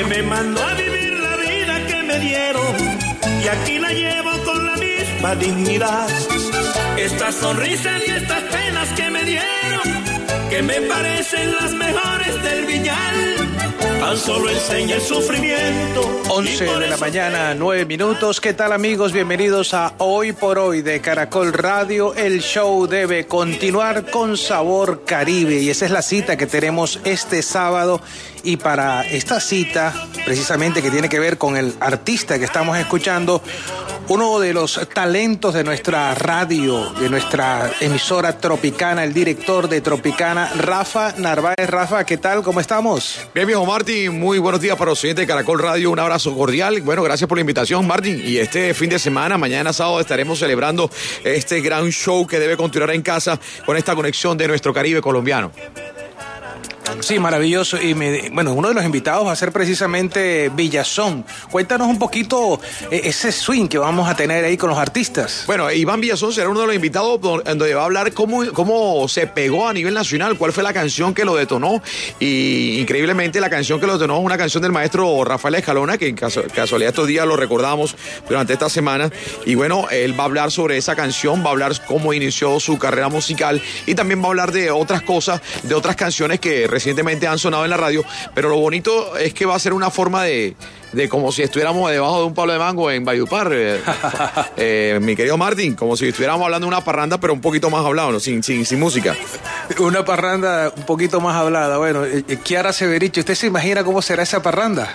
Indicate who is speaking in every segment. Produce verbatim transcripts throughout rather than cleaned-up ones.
Speaker 1: que me mandó a vivir la vida que me dieron, y aquí la llevo con la misma dignidad. Estas sonrisas y estas penas que me dieron, que me parecen las mejores del Viñal, tan solo enseña el sufrimiento.
Speaker 2: once de la mañana, nueve minutos. ¿Qué tal, amigos? Bienvenidos a Hoy por Hoy de Caracol Radio. El show debe continuar con sabor Caribe, y esa es la cita que tenemos este sábado. Y para esta cita, precisamente, que tiene que ver con el artista que estamos escuchando, uno de los talentos de nuestra radio, de nuestra emisora Tropicana, el director de Tropicana, Rafa Narváez. Rafa, ¿qué tal? ¿Cómo estamos?
Speaker 3: Bien, viejo Martín, muy buenos días para los oyentes de Caracol Radio, un abrazo cordial. Bueno, gracias por la invitación, Martín. Y este fin de semana, mañana sábado, estaremos celebrando este gran show que debe continuar en casa con esta conexión de nuestro Caribe colombiano.
Speaker 2: Sí, maravilloso. Y me, bueno, uno de los invitados va a ser precisamente Villazón. Cuéntanos un poquito eh, ese swing que vamos a tener ahí con los artistas.
Speaker 3: Bueno, Iván Villazón será uno de los invitados donde va a hablar cómo, cómo se pegó a nivel nacional, cuál fue la canción que lo detonó. Y increíblemente la canción que lo detonó es una canción del maestro Rafael Escalona, que en caso, casualidad estos días lo recordamos durante esta semana. Y bueno, él va a hablar sobre esa canción, va a hablar cómo inició su carrera musical, y también va a hablar de otras cosas, de otras canciones que recientemente han sonado en la radio, pero lo bonito es que va a ser una forma de, de como si estuviéramos debajo de un palo de mango en Valledupar, eh, eh, mi querido Martín, como si estuviéramos hablando de una parranda, pero un poquito más hablado, ¿no? sin, sin, sin música.
Speaker 2: Una parranda un poquito más hablada. Bueno, eh, Kiara Severiche, ¿usted se imagina cómo será esa parranda?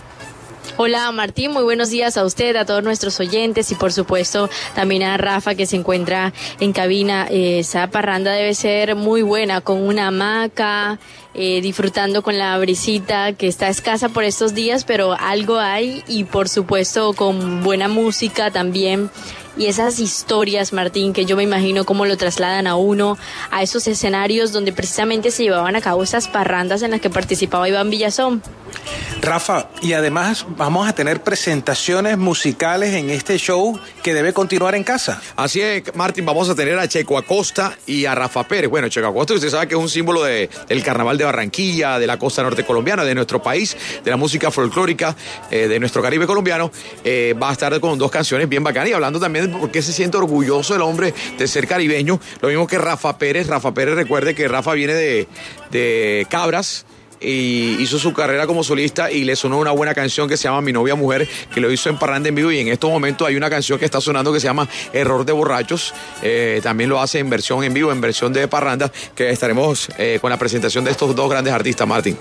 Speaker 4: Hola Martín, muy buenos días a usted, a todos nuestros oyentes y por supuesto también a Rafa que se encuentra en cabina. Eh, esa parranda debe ser muy buena, con una hamaca, eh, disfrutando con la brisita que está escasa por estos días, pero algo hay, y por supuesto con buena música también. Y esas historias, Martín, que yo me imagino cómo lo trasladan a uno a esos escenarios donde precisamente se llevaban a cabo esas parrandas en las que participaba Iván Villazón.
Speaker 2: Rafa, y además vamos a tener presentaciones musicales en este show que debe continuar en casa.
Speaker 3: Así es, Martín, vamos a tener a Checo Acosta y a Rafa Pérez. Bueno, Checo Acosta, usted sabe que es un símbolo de, del carnaval de Barranquilla, de la costa norte colombiana, de nuestro país, de la música folclórica, eh, de nuestro Caribe colombiano. Eh, va a estar con dos canciones bien bacanas, y hablando también de por qué se siente orgulloso el hombre de ser caribeño. Lo mismo que Rafa Pérez. Rafa Pérez, recuerde que Rafa viene de, de Cabras, y hizo su carrera como solista, y le sonó una buena canción que se llama Mi Novia Mujer, que lo hizo en Parranda en vivo, y en estos momentos hay una canción que está sonando que se llama Error de Borrachos, eh, también lo hace en versión en vivo, en versión de Parranda, que estaremos eh, con la presentación de estos dos grandes artistas, Martín.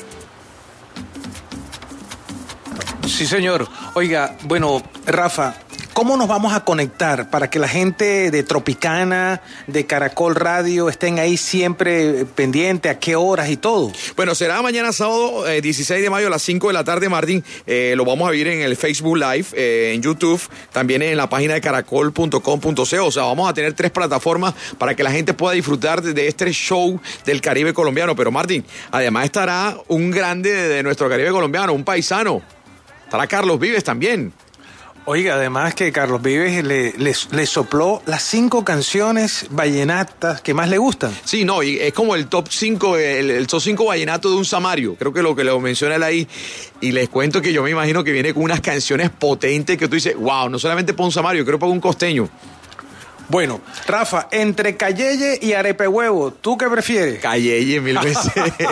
Speaker 2: Sí, señor. Oiga, bueno, Rafa, ¿cómo nos vamos a conectar para que la gente de Tropicana, de Caracol Radio, estén ahí siempre pendiente, a qué horas y todo?
Speaker 3: Bueno, será mañana sábado, eh, dieciséis de mayo a las cinco de la tarde, Martín. Eh, lo vamos a ver en el Facebook Live, eh, en YouTube, también en la página de caracol punto com punto co. O sea, vamos a tener tres plataformas para que la gente pueda disfrutar de, de este show del Caribe colombiano. Pero, Martín, además estará un grande de, de nuestro Caribe colombiano, un paisano. Estará Carlos Vives también.
Speaker 2: Oiga, además que Carlos Vives le, le, le sopló las cinco canciones vallenatas que más le gustan.
Speaker 3: Sí, no, y es como el top cinco, el, el top cinco vallenato de un Samario. Creo que lo que lo menciona él ahí. Y les cuento que yo me imagino que viene con unas canciones potentes que tú dices, wow, no solamente para un Samario, creo para un costeño.
Speaker 2: Bueno, Rafa, entre Cayeye y arepe huevo, ¿tú qué prefieres?
Speaker 3: Cayeye mil veces.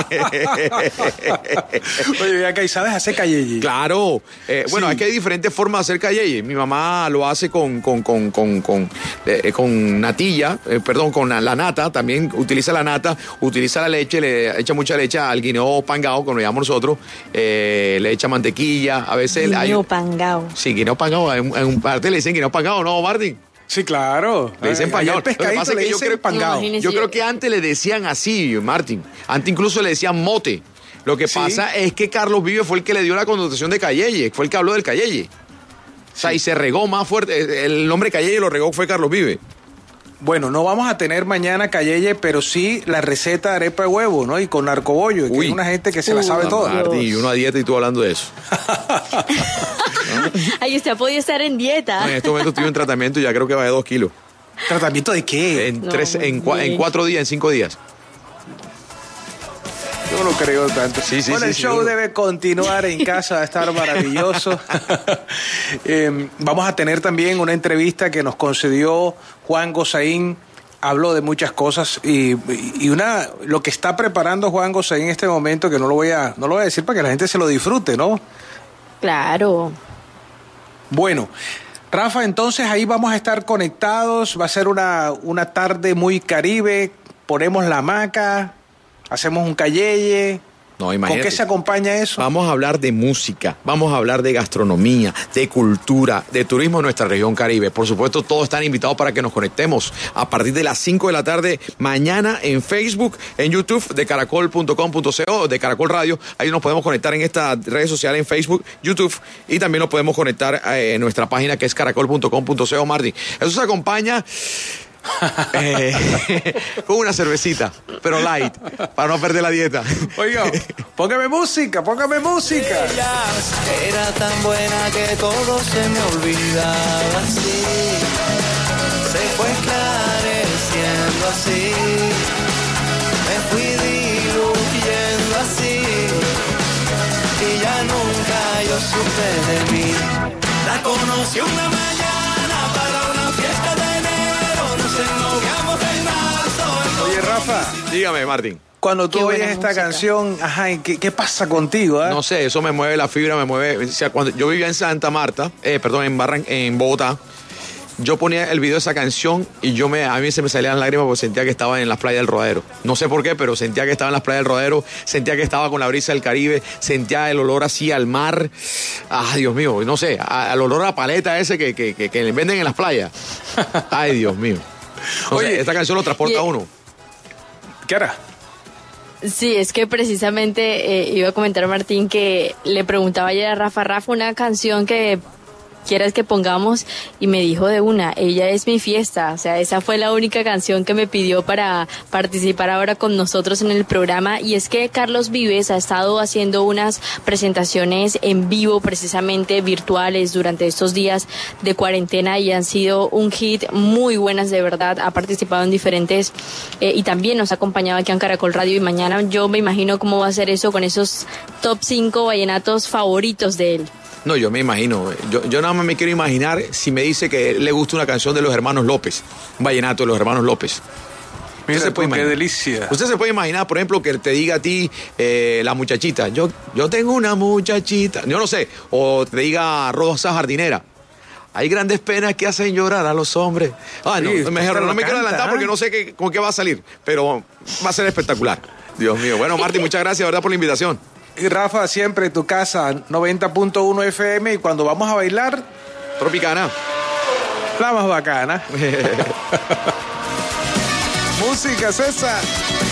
Speaker 2: Oye, acá, ¿y sabes hacer cayeye?
Speaker 3: Claro. Eh, sí. Bueno, es que hay diferentes formas de hacer cayeye. Mi mamá lo hace con con con con con, eh, con natilla, eh, perdón, con la, la nata. También utiliza la nata, utiliza la leche, le echa mucha leche al guineo pangao, como lo llamamos nosotros. Eh, le echa mantequilla. A veces
Speaker 4: guineo
Speaker 3: hay
Speaker 4: pangao.
Speaker 3: Sí, guineo pangao. En, en un parte le dicen guineo pangao, ¿no, Martín?
Speaker 2: Sí, claro.
Speaker 3: Le dicen pangao.
Speaker 2: Pescadito le dicen
Speaker 3: yo
Speaker 2: pangao.
Speaker 3: Creo, yo creo que antes le decían así, Martín. Antes incluso le decían mote. Lo que sí. pasa es que Carlos Vives fue el que le dio la connotación de cayeye, fue el que habló del cayeye. O sea, sí. y se regó más fuerte. El nombre cayeye lo regó fue Carlos Vives.
Speaker 2: Bueno, no vamos a tener mañana cayeye, pero sí la receta de arepa de huevo, ¿no? Y con narcobollo, que es una gente que se uh, la sabe toda.
Speaker 3: Martín, y uno a dieta y tú hablando de eso.
Speaker 4: Ay, usted ha podido estar en dieta.
Speaker 3: No, en este momento estoy en tratamiento y ya creo que bajé dos kilos.
Speaker 2: ¿Tratamiento de qué?
Speaker 3: En, no, tres, en, cua, en cuatro días, en cinco días.
Speaker 2: Yo no creo tanto.
Speaker 3: Sí, sí,
Speaker 2: bueno,
Speaker 3: sí,
Speaker 2: el
Speaker 3: sí,
Speaker 2: show
Speaker 3: seguro.
Speaker 2: debe continuar en casa, va a estar maravilloso. eh, vamos a tener también una entrevista que nos concedió Juan Gozaín. Habló de muchas cosas y, y una lo que está preparando Juan Gozaín en este momento, que no lo voy a no lo voy a decir para que la gente se lo disfrute, ¿no?
Speaker 4: Claro.
Speaker 2: Bueno, Rafa, entonces ahí vamos a estar conectados, va a ser una, una tarde muy caribe, ponemos la hamaca, hacemos un calleye.
Speaker 3: No, imagínate.
Speaker 2: ¿Con qué se acompaña eso?
Speaker 3: Vamos a hablar de música, vamos a hablar de gastronomía, de cultura, de turismo en nuestra región Caribe. Por supuesto, todos están invitados para que nos conectemos a partir de las cinco de la tarde mañana en Facebook, en YouTube de caracol punto com punto co, de Caracol Radio. Ahí nos podemos conectar en estas redes sociales, en Facebook, YouTube, y también nos podemos conectar en nuestra página que es caracol punto com punto co, Martín. Eso se acompaña eh, con una cervecita, pero light, para no perder la dieta.
Speaker 2: Oiga, póngame música, póngame música.
Speaker 5: Ella era tan buena que todo se me olvidaba así. Se fue esclareciendo así. Me fui diluyendo así. Y ya nunca yo supe de mí. La conocí una mañana para una fiesta de enero. Nos ennoviamos en marzo.
Speaker 2: Oye, Rafa,
Speaker 3: Dígame, Martín.
Speaker 2: cuando tú
Speaker 4: Qué
Speaker 2: oyes
Speaker 4: buena
Speaker 2: esta
Speaker 4: música.
Speaker 2: canción, ajá, ¿y ¿qué, qué pasa contigo? Ah?
Speaker 3: No sé, eso me mueve la fibra, me mueve. O sea, cuando yo vivía en Santa Marta, eh, perdón, en Barran, en Bogotá, yo ponía el video de esa canción y yo me, a mí se me salían lágrimas porque sentía que estaba en las playas del Rodadero. No sé por qué, pero sentía que estaba en las playas del Rodadero, sentía que estaba con la brisa del Caribe, sentía el olor así al mar. Ah, Dios mío, no sé, a- al olor a paleta ese que, que, que, que le venden en las playas. Ay, Dios mío. No sé,
Speaker 2: Oye,
Speaker 3: esta canción lo transporta
Speaker 4: y-
Speaker 3: a uno.
Speaker 2: ¿Qué hará?
Speaker 4: Sí, es que precisamente eh, iba a comentar a Martín que le preguntaba ayer a Rafa, Rafa, una canción que quieras que pongamos, y me dijo de una, ella es mi fiesta, o sea, esa fue la única canción que me pidió para participar ahora con nosotros en el programa. Y es que Carlos Vives ha estado haciendo unas presentaciones en vivo, precisamente virtuales, durante estos días de cuarentena, y han sido un hit, muy buenas de verdad. Ha participado en diferentes eh, y también nos ha acompañado aquí en Caracol Radio, y mañana yo me imagino cómo va a ser eso con esos top cinco vallenatos favoritos de él.
Speaker 3: No, yo me imagino. Yo, yo nada más me quiero imaginar si me dice que le gusta una canción de los hermanos López, un vallenato de los hermanos López.
Speaker 2: Mira,
Speaker 3: Usted se puede
Speaker 2: tú, qué
Speaker 3: imaginar.
Speaker 2: delicia.
Speaker 3: Usted se puede imaginar, por ejemplo, que te diga a ti eh, la muchachita, yo, yo tengo una muchachita, yo no sé, o te diga Rosa Jardinera. Hay grandes penas que hacen llorar a los hombres. Ah, no,
Speaker 2: Sí,
Speaker 3: mejor
Speaker 2: esta
Speaker 3: no
Speaker 2: lo
Speaker 3: me quiero
Speaker 2: canta,
Speaker 3: adelantar
Speaker 2: ¿eh?
Speaker 3: porque no sé qué, con qué va a salir, pero va a ser espectacular. Dios mío. Bueno, Martín, muchas gracias, ¿verdad?, por la invitación.
Speaker 2: Y Rafa, siempre tu casa, noventa punto uno F M, y cuando vamos a bailar,
Speaker 3: Tropicana.
Speaker 2: la más bacana. Música, César.